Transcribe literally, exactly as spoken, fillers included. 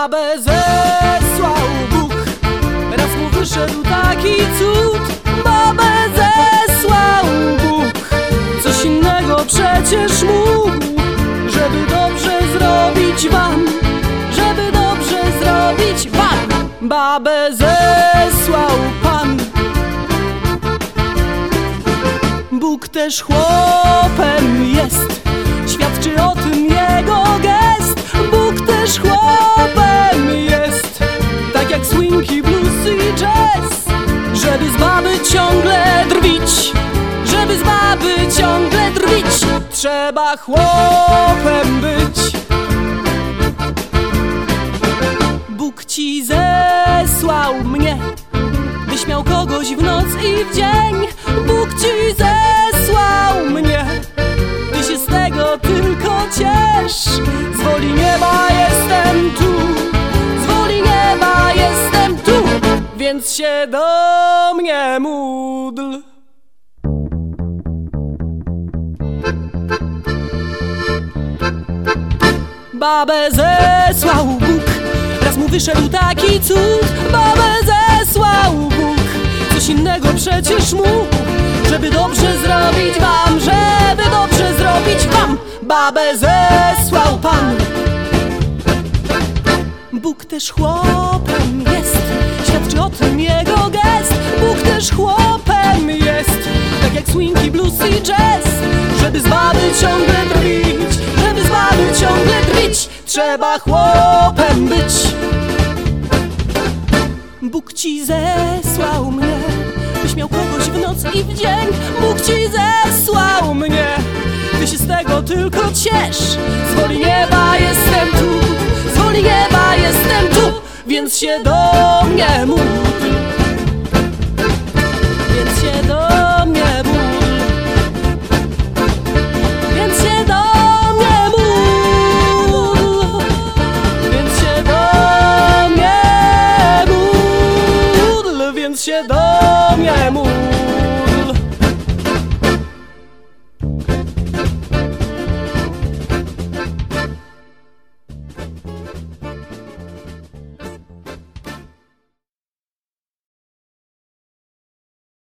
Babę zesłał Bóg, raz mu wyszedł taki cud. Babę zesłał Bóg, coś innego przecież mógł, żeby dobrze zrobić wam, żeby dobrze zrobić wam. Babę zesłał Pan. Bóg też chłopem jest, świadczy o tym jego gest. Bóg też chłopem jest, tak jak swing i blues i jazz. Żeby z baby ciągle drwić, żeby z baby ciągle drwić, trzeba chłopem być. Bóg ci zesłał mnie, byś miał kogoś w noc i w dzień. Bóg ci zesłał mnie, ty się z tego tylko ciesz. Z woli nieba jestem tu, z woli nieba jestem tu, więc się do mnie módl. Babę zesłał Bóg, raz mu wyszedł taki cud. Babę zesłał Bóg, coś innego przecież mógł, żeby dobrze zrobić wam, żeby dobrze zrobić wam. Babę zesłał Pan. Bóg też chłopem jest, świadczy o tym jego gest. Bóg też chłopem jest, tak jak swing i blues i jazz. Żeby z baby ciągle drwić, żeby z baby ciągle drwić, trzeba chłopem być. Bóg ci zesłał mnie, byś miał kogoś w noc i w dzień. Bóg ci zesłał mnie, ty się z tego tylko ciesz. Z woli nieba jestem tu, z woli nieba jestem tu, więc się do mnie módl.